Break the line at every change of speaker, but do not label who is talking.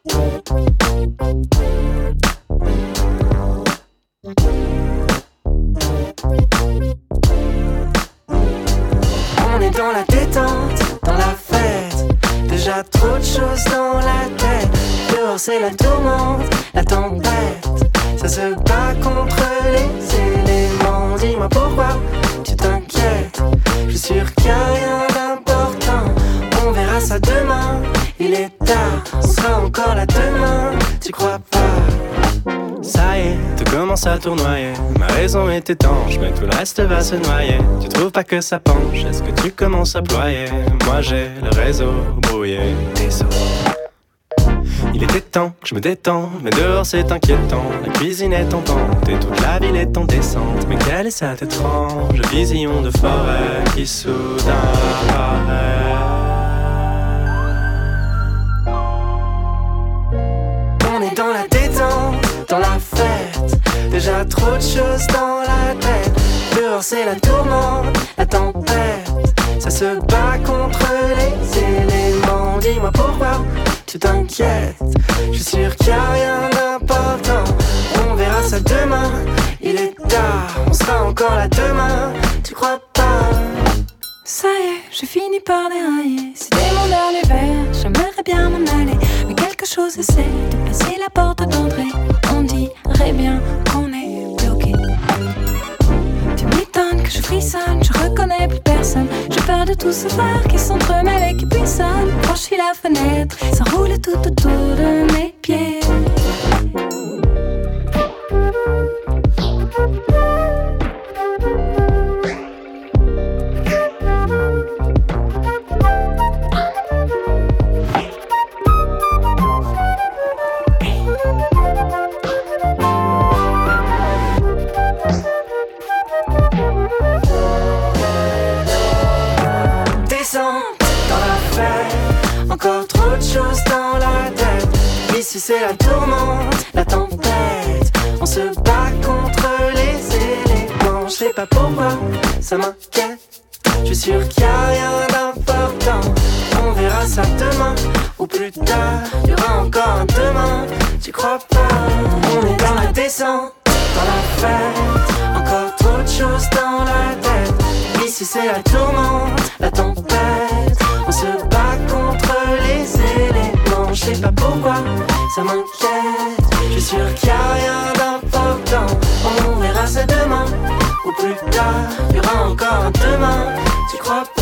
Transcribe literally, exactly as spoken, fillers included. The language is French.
On est dans la détente, dans la fête. Déjà trop de choses dans la tête. Dehors c'est la tourmente, la tempête. Ça se bat contre les éléments. Dis-moi pourquoi tu t'inquiètes. Je suis sûr qu'il n'y a rien d'important. On verra ça demain, il est tard. On sera encore là demain, tu crois pas?
Ça y est, tout commence à tournoyer. Ma raison est étanche, mais tout le reste va se noyer. Tu trouves pas que ça penche? Est-ce que tu commences à ployer? Moi j'ai le réseau brouillé. Désolé. Il était temps que je me détende, mais dehors c'est inquiétant. La cuisine est tentante et toute la ville est en descente. Mais quelle est cette étrange vision de forêt qui soudain apparaît?
On est dans la détente, dans la fête. Déjà trop de choses dans la tête. Dehors c'est la tourmente, la tempête. Ça se bat contre les éléments. Dis-moi pourquoi tu t'inquiètes. Je suis sûr qu'il n'y a rien d'important. On verra ça demain, il est tard. On sera encore là demain, tu crois pas?
Ça y est, j'ai fini par dérailler. C'était mon dernier verre, j'aimerais bien m'en aller. Mais quelque chose essaie de passer la porte d'entrée. On dirait bien qu'on est bloqué. Tu m'étonnes que je frissonne, je reconnais plus personne. J'ai peur de tout ce verre qui s'entremêle et qui buissonne. Franchis la fenêtre, ça roule tout autour de mes pieds.
Encore trop de choses dans la tête. Ici c'est la tourmente, la tempête. On se bat contre les éléments. Je sais pas pourquoi, ça m'inquiète. Je suis sûr qu'il y a rien d'important. On verra ça demain ou plus tard. Il y aura encore un demain, tu crois pas? On est dans la descente, dans la fête. Encore trop de choses dans la tête. Ici c'est la tourmente, la tempête. On se bat contre les éléments. Je sais pas pourquoi, ça m'inquiète. Je suis sûr qu'il y a rien d'important. On verra ça demain ou plus tard. Il y aura encore un demain, tu crois pas?